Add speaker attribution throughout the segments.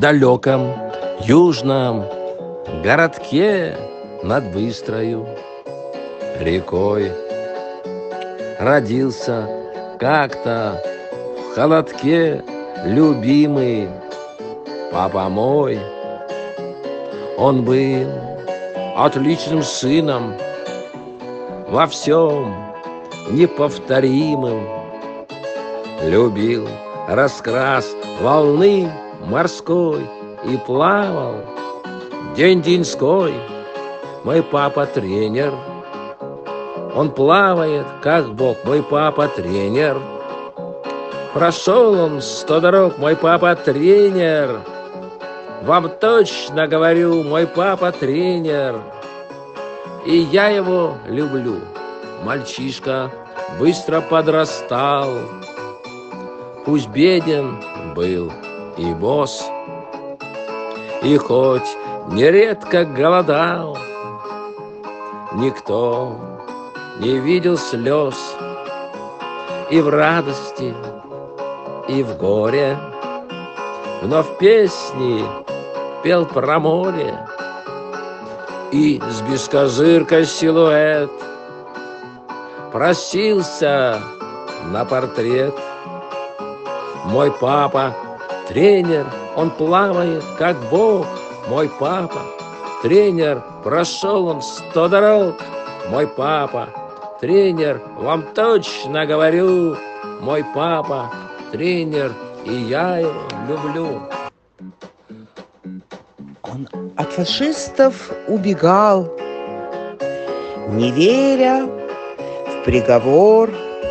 Speaker 1: далеком южном городке над быстрою рекой родился как-то в холодке любимый папа мой. Он был отличным сыном, во всем неповторимым. Любил раскрас волны морской и плавал день-деньской. Мой папа тренер, он плавает, как бог. Мой папа тренер, прошел он 100 дорог. Мой папа тренер, вам точно говорю, мой папа тренер. И я его люблю. Мальчишка быстро подрастал, пусть беден был и босс, и хоть нередко голодал, никто не видел слез. И в радости, и в горе вновь песни пел про море. И с бескозыркой силуэт просился на портрет. Мой папа тренер, он плавает, как бог. Мой папа тренер, прошел он 100 дорог. Мой папа тренер, вам точно говорю, мой папа тренер, и я его люблю.
Speaker 2: Он от фашистов убегал, не веря в приговор,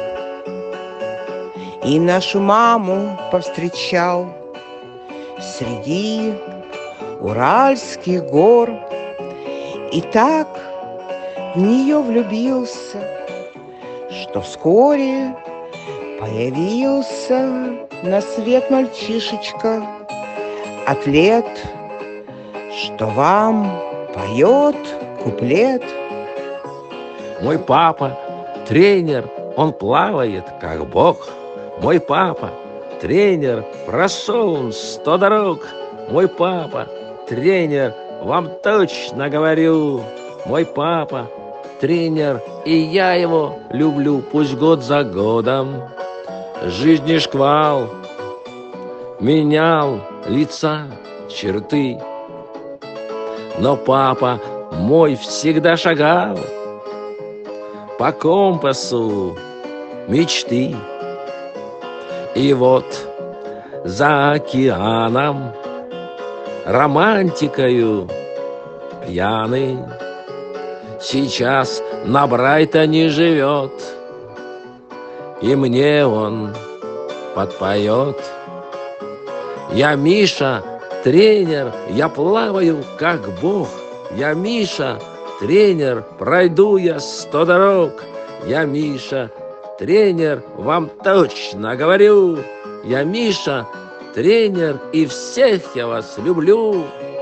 Speaker 2: и нашу маму повстречал среди Уральских гор. И так в нее влюбился, что вскоре появился на свет мальчишечка, атлет, что вам поет куплет.
Speaker 1: Мой папа тренер, он плавает, как бог. Мой папа тренер, прошел он 100 дорог. Мой папа тренер, вам точно говорю, мой папа тренер, и я его люблю. Пусть год за годом жизни шквал менял лица, черты, но папа мой всегда шагал по компасу мечты. И вот за океаном романтикою пьяный сейчас на Брайтоне живет, и мне он подпоет. Я Миша, тренер, я плаваю, как бог. Я Миша, тренер, пройду я 100 дорог. Я Миша, тренер, вам точно говорю. Я Миша, тренер, и всех я вас люблю.